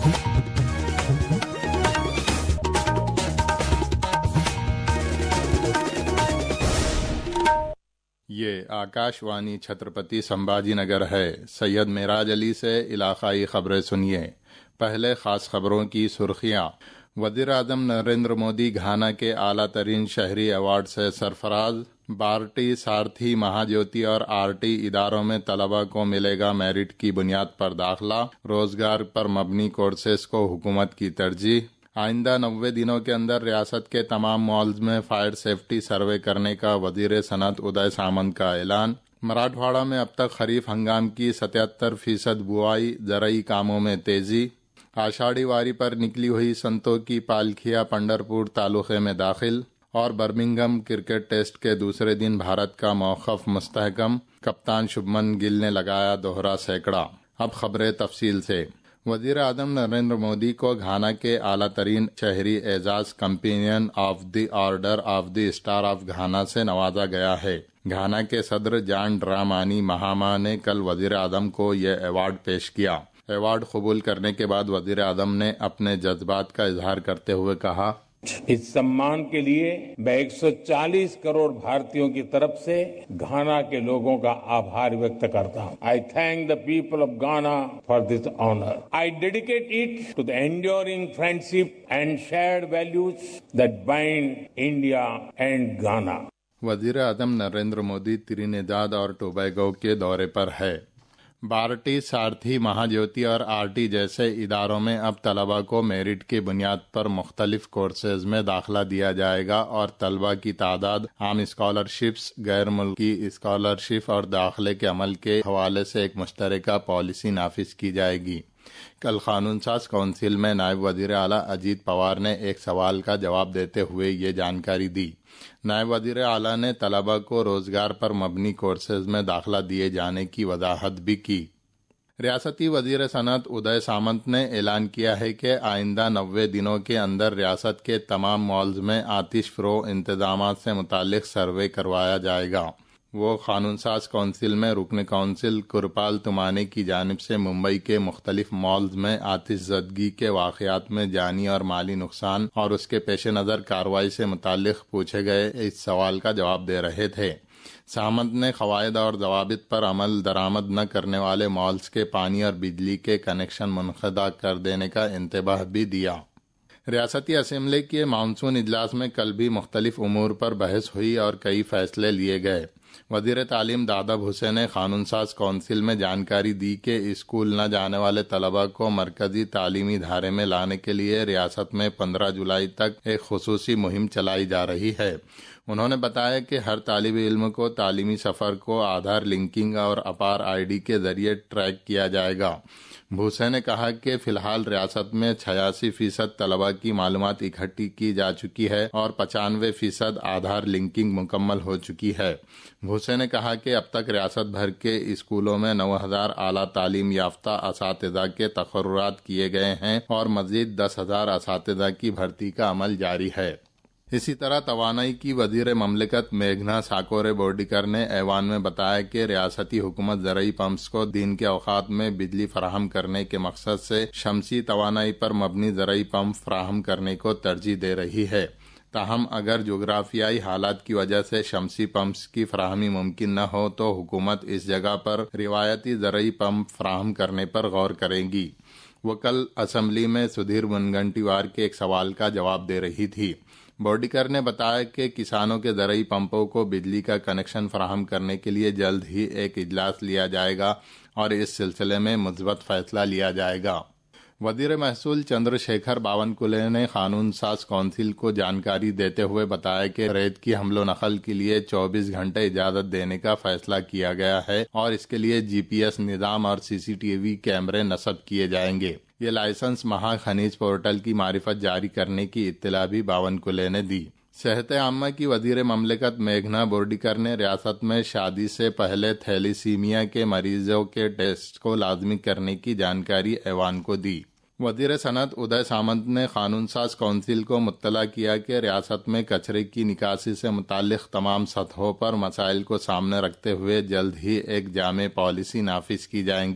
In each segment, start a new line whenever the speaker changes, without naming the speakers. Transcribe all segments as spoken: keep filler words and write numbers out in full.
ये आकाशवाणी छत्रपति संभाजी नगर है। सैयद मेराज अली से इलाकाई खबरें सुनिए। पहले खास खबरों की सुर्खियां। वज़ीर आज़म नरेंद्र मोदी घाना के आला तरीन शहरी अवार्ड से सरफराज। बार्टी, सारथी, महाज्योति और आरटी इदारों में तलबा को मिलेगा मेरिट की बुनियाद पर दाखिला। रोजगार पर मबनी कोर्सेज को हुकूमत की तरजीह। आइंदा नब्बे दिनों के अंदर रियासत के तमाम मॉल्स में फायर सेफ्टी सर्वे करने का वजीर सनत उदय सामंत का ऐलान। मराठवाड़ा में अब तक खरीफ हंगाम की सतहत्तर फीसद बुआई। ज़रई कामों में तेजी। आषाढ़ी वारी पर निकली हुई संतों की पालखियां पंढरपुर तालुके में दाखिल। और बर्मिंघम क्रिकेट टेस्ट के दूसरे दिन भारत का मौक़िफ़ मुस्तहकम। कप्तान शुभमन गिल ने लगाया दोहरा सैकड़ा। अब खबरें तफसील से। वज़ीर आज़म नरेंद्र मोदी को घाना के आला तरीन शहरी एजाज companion of the order of the star of Ghana से नवाजा गया है। घाना के सदर जॉन ड्रामानी महामा ने कल वज़ीर आज़म को यह अवार्ड पेश किया। अवार्ड कबूल करने के बाद वज़ीर आज़म ने अपने जज्बात का इजहार करते हुए कहा,
इस सम्मान के लिए मैं एक सौ चालीस करोड़ भारतीयों की तरफ से घाना के लोगों का आभार व्यक्त करता हूं। I thank the people of Ghana for this honour. I dedicate it to the enduring friendship and shared values that bind India and Ghana.
वज़ीर आज़म नरेंद्र मोदी त्रिनिदाद और टोबैगो के दौरे पर है। बार्टी, सारथी, महाज्योति और आरटी जैसे इदारों में अब तलबा को मेरिट की बुनियाद पर मुख्तलिफ कोर्सेज में दाखिला दिया जाएगा और तलबा की तादाद, आम स्कॉलरशिप्स, गैर मुल्की स्कॉलरशिप और दाखिले के अमल के हवाले से एक मुश्तरका पॉलिसी नाफिज की जाएगी। कल कानून साज काउंसिल में नायब वजीर आला अजीत पवार ने एक सवाल का जवाब देते हुए ये जानकारी दी। नायब वजीर आला ने तलबा को रोजगार पर मबनी कोर्सेज में दाखिला दिए जाने की वजाहत भी की। रियासती वजीर सनत उदय सामंत ने ऐलान किया है कि आइंदा नब्बे दिनों के अंदर रियासत के तमाम मॉल्स में आतिश फ़रो इंतजामात से मुतालिक सर्वे करवाया जाएगा। वो कानून साज काउंसिल में रुकन काउंसिल कुरपाल तुमाने की जानिब से मुंबई के मुख्तलिफ मॉल्स में आतिश ज़दगी के वाक़यात में जानी और माली नुकसान और उसके पेश नज़र कार्रवाई से मुतालिक पूछे गए इस सवाल का जवाब दे रहे थे। सामंत ने क़वायद और ज़वाबित पर अमल दरामद न करने वाले मॉल्स के पानी और बिजली के कनेक्शन मुनक़दा कर देने का इंतबाह भी दिया। रियासती असम्बली के मानसून इजलास में कल भी मुख्तलिफ उमूर पर बहस हुई और कई फैसले लिए गए। वज़ीर तालीम दादाब हुसैन ने कानून साज काउंसिल में जानकारी दी कि स्कूल न जाने वाले तलबा को मरकजी तालीमी धारे में लाने के लिए रियासत में पंद्रह जुलाई तक एक खुसूसी मुहिम चलाई जा रही है। उन्होंने बताया कि हर तालिब इल्म को तालीमी सफ़र को आधार लिंकिंग और अपार आई डी के जरिए ट्रैक किया जाएगा। भूसे ने कहा कि फिलहाल रियासत में छियासी फीसद तलबा की मालूमात इकट्ठी की जा चुकी है और पचानवे फीसद आधार लिंकिंग मुकम्मल हो चुकी है। भूसे ने कहा कि अब तक रियासत भर के स्कूलों में नौ हजार आला तालीम याफ्ता असातिज़ा के तक़र्रुरात किए गए हैं और मजीद दस हजार असातिज़ा की भर्ती का अमल जारी है। इसी तरह तवानाई की वजीर ममलिकत मेघना साकोरे बोर्डिकर ने ऐवान में बताया कि रियासती हुकूमत ज़रई पम्प्स को दिन के औकात में बिजली फराहम करने के मकसद से शमसी तवानाई पर मबनी ज़रई पम्प फराहम करने को तरजीह दे रही है। ताहम अगर जोग्राफियाई हालात की वजह से शमसी पम्प्स की फराहमी मुमकिन न हो तो हुकूमत इस जगह पर रिवायती ज़रई पम्प फराहम करने पर गौर करेगी। वो कल असम्बली में सुधीर मुनगंटीवार के एक सवाल का जवाब दे रही थी। बोर्डिकर ने बताया कि किसानों के ज़रई पंपों को बिजली का कनेक्शन फराहम करने के लिए जल्द ही एक इजलास लिया जाएगा और इस सिलसिले में मुस्बत फैसला लिया जाएगा। वज़ीर महसूल चंद्रशेखर बावनकुले ने कानून साज काउंसिल को जानकारी देते हुए बताया कि रेत की हमलो नकल के लिए चौबीस घंटे इजाजत देने का फैसला किया गया है और इसके लिए जीपीएस निज़ाम और सीसीटीवी कैमरे नस्ब किए जाएंगे। ये लाइसेंस महा खनिज पोर्टल की मारिफत जारी करने की इत्तला भी बावनकुले ने दी। सेहत आम्मा की वजीर ममलिकत मेघना बोर्डिकर ने रियासत में शादी से पहले थैलीसीमिया के मरीजों के टेस्ट को लाजमी करने की जानकारी ऐवान को दी। वजीर सनत उदय सामंत ने कानून साज काउंसिल को मुत्तला किया कि रियासत में कचरे की निकासी से मुतालिक तमाम सतहों पर मसाइल को सामने रखते हुए जल्द ही एक जामे पॉलिसी नाफिज की जाएंगी।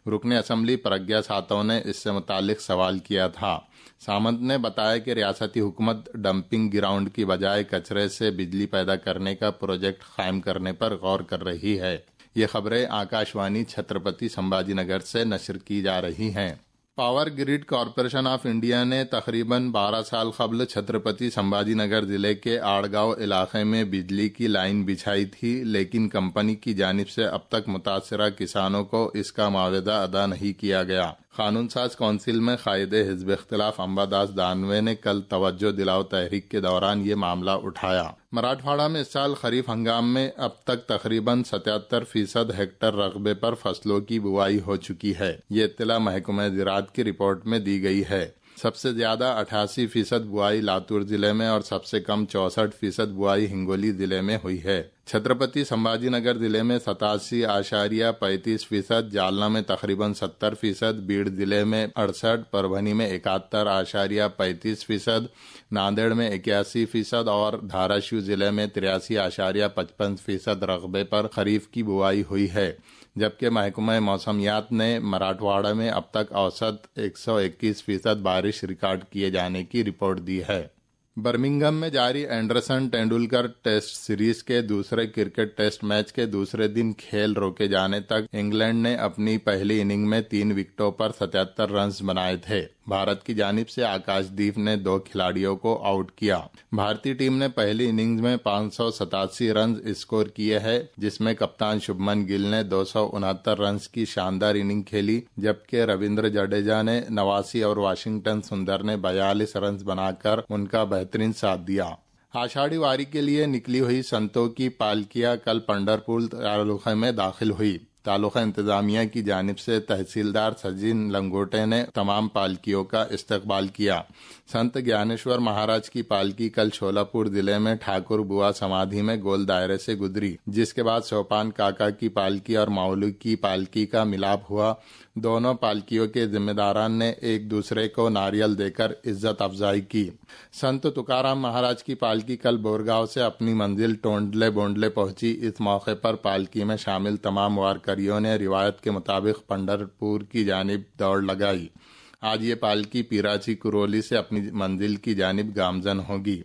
رکن اسمبلی پرگیا ساتو نے اس سے متعلق سوال کیا تھا۔ سامنت نے بتایا کہ ریاستی حکومت ڈمپنگ گراؤنڈ کی بجائے کچرے سے بجلی پیدا کرنے کا پروجیکٹ قائم کرنے پر غور کر رہی ہے۔ یہ خبریں آکاشوانی چھترپتی سمبھاجی نگر سے نشر کی جا رہی ہیں۔ Power Grid Corporation of India نے تقریباً بارہ سال قبل چھترپتی سمبھاجی نگر ضلع کے آڑگاؤں علاقے میں بجلی کی لائن بچھائی تھی، لیکن کمپنی کی جانب سے اب تک متاثرہ کسانوں کو اس کا معاوضہ ادا نہیں کیا گیا۔ قانون ساز کونسل میں قائد حزب اختلاف امبا داس دانوے نے کل توجہ دلاؤ تحریک کے دوران یہ معاملہ اٹھایا۔ مراٹھواڑہ میں اس سال خریف ہنگام میں اب تک تقریباً ستہتر فیصد ہیکٹر رقبے پر فصلوں کی بوائی ہو چکی ہے۔ یہ اطلاع محکمہ زراعت کی رپورٹ میں دی گئی ہے۔ سب سے زیادہ اٹھاسی فیصد بوائی لاتور ضلع میں اور سب سے کم چونسٹھ فیصد بوائی ہنگولی ضلع میں ہوئی ہے۔ چھترپتی سمبھاجی نگر ضلع میں ستاسی اشاریہ پینتیس فیصد، جالنا میں تقریباً ستر فیصد، بیڑ ضلع میں اڑسٹھ، پربھنی میں اکہتر اشاریہ پینتیس فیصد، ناندیڑ میں اکیاسی فیصد اور دھاراشیو ضلع میں تریاسی اشاریہ پچپن فیصد رقبے پر خریف کی بوائی ہوئی ہے، جبکہ محکمہ موسمیات نے مراٹھواڑہ میں اب تک اوسط ایک سو اکیس فیصد بارش ریکارڈ کیے جانے کی رپورٹ دی ہے۔ برمنگھم میں جاری اینڈرسن ٹینڈولکر ٹیسٹ سیریز کے دوسرے کرکٹ ٹیسٹ میچ کے دوسرے دن کھیل روکے جانے تک انگلینڈ نے اپنی پہلی اننگ میں تین وکٹوں پر ستہتر رنز بنائے تھے۔ بھارت کی جانب سے آکاش دیپ نے دو کھلاڑیوں کو آؤٹ کیا۔ بھارتی ٹیم نے پہلی اننگز میں پانچ سو ستاسی رنز اسکور کیے ہیں، جس میں کپتان شبھمن گل نے دو سو انہتر رنز کی شاندار اننگ کھیلی، جبکہ رویندر جڈیجا نے نواسی اور واشنگٹن سندر نے بیالیس رنز بنا کر ان کا بہترین ساتھ دیا۔ آشاڑھی واری کے لیے نکلی ہوئی سنتوں کی پالکیاں کل پنڈھرپور تعلقے میں داخل ہوئی۔ تعلقہ انتظامیہ کی جانب سے تحصیلدار سجن لنگوٹے نے تمام پالکیوں کا استقبال کیا۔ سنت گیانیشور مہاراج کی پالکی کل شولاپور ضلع میں ٹھاکر بوا سمادھی میں گول دائرے سے گزری، جس کے بعد سوپان کاکا کی پالکی اور ماؤلو کی پالکی کا ملاپ ہوا۔ دونوں پالکیوں کے ذمہ داران نے ایک دوسرے کو ناریل دے کر عزت افزائی کی۔ سنت تکارام مہاراج کی پالکی کل بورگاؤں سے اپنی منزل ٹونڈلے بونڈلے پہنچی۔ اس موقع پر پالکی میں شامل تمام وارکریوں نے روایت کے مطابق پنڈھرپور کی جانب دوڑ لگائی۔ آج یہ پالکی پیراچی کرولی سے اپنی منزل کی جانب گامزن ہوگی۔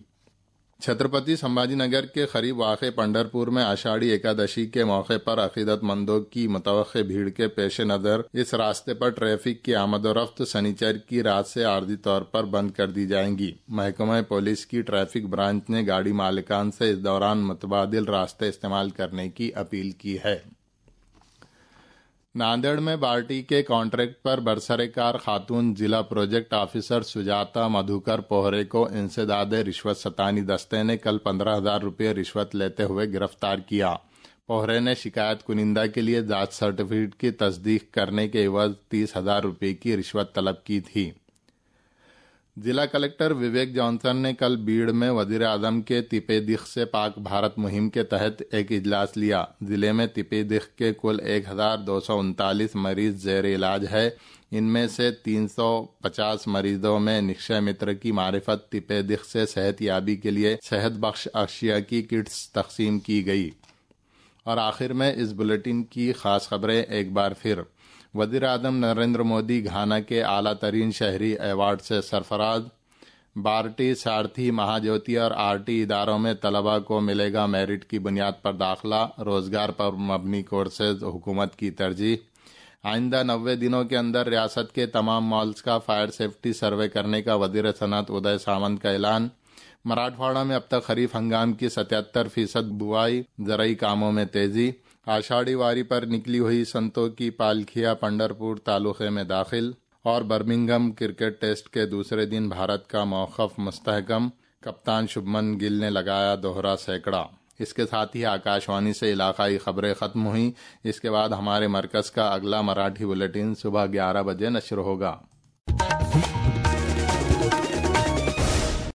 چھترپتی سمبھاجی نگر کے قریب واقع پنڈھرپور میں آشاڑھی ایکادشی کے موقع پر عقیدت مندوں کی متوقع بھیڑ کے پیش نظر اس راستے پر ٹریفک کی آمد و رفت سنیچر کی رات سے عارضی طور پر بند کر دی جائیں گی۔ محکمہ پولیس کی ٹریفک برانچ نے گاڑی مالکان سے اس دوران متبادل راستے استعمال کرنے کی اپیل کی ہے۔ ناندیڑ میں بارٹی کے کانٹریکٹ پر برسرکار خاتون ضلع پروجیکٹ آفیسر سجاتا مدھوکر پوہرے کو انسداد رشوت ستانی دستے نے کل پندرہ ہزار روپے رشوت لیتے ہوئے گرفتار کیا۔ پوہرے نے شکایت کنندہ کے لیے ذات سرٹیفکیٹ کی تصدیق کرنے کے عوض تیس ہزار روپے کی رشوت طلب کی تھی۔ ضلع کلکٹر وویک جانسن نے کل بیڑ میں وزیر اعظم کے تپے دق سے پاک بھارت مہم کے تحت ایک اجلاس لیا۔ ضلع میں تپے دق کے کل ایک ہزار دو سو انتالیس مریض زیر علاج ہے۔ ان میں سے تین سو پچاس مریضوں میں نکشے متر کی معرفت تپے دق سے صحت یابی کے لیے صحت بخش اشیاء کی کٹس تقسیم کی گئی۔ اور آخر میں اس بلیٹن کی خاص خبریں ایک بار پھر۔ وزیر اعظم نریندر مودی گھانا کے اعلیٰ ترین شہری ایوارڈ سے سرفراز۔ بارٹی سارتھی مہاجیوتی اور آرٹی اداروں میں طلباء کو ملے گا میرٹ کی بنیاد پر داخلہ، روزگار پر مبنی کورسز حکومت کی ترجیح۔ آئندہ نوے دنوں کے اندر ریاست کے تمام مالز کا فائر سیفٹی سروے کرنے کا وزیر صنعت ادے سامنت کا اعلان۔ مراٹھواڑہ میں اب تک خریف ہنگام کی ستہتر فیصد بوائی، زرعی کاموں میں تیزی۔ آشاڑھی واری پر نکلی ہوئی سنتوں کی پالکھیاں پنڈھرپور تعلقے میں داخل۔ اور برمنگھم کرکٹ ٹیسٹ کے دوسرے دن بھارت کا موقف مستحکم، کپتان شبھمن گل نے لگایا دوہرا سینکڑا۔ اس کے ساتھ ہی آکاشوانی سے علاقائی خبریں ختم ہوئیں۔ اس کے بعد ہمارے مرکز کا اگلا مراٹھی بلیٹن صبح گیارہ بجے نشر ہوگا۔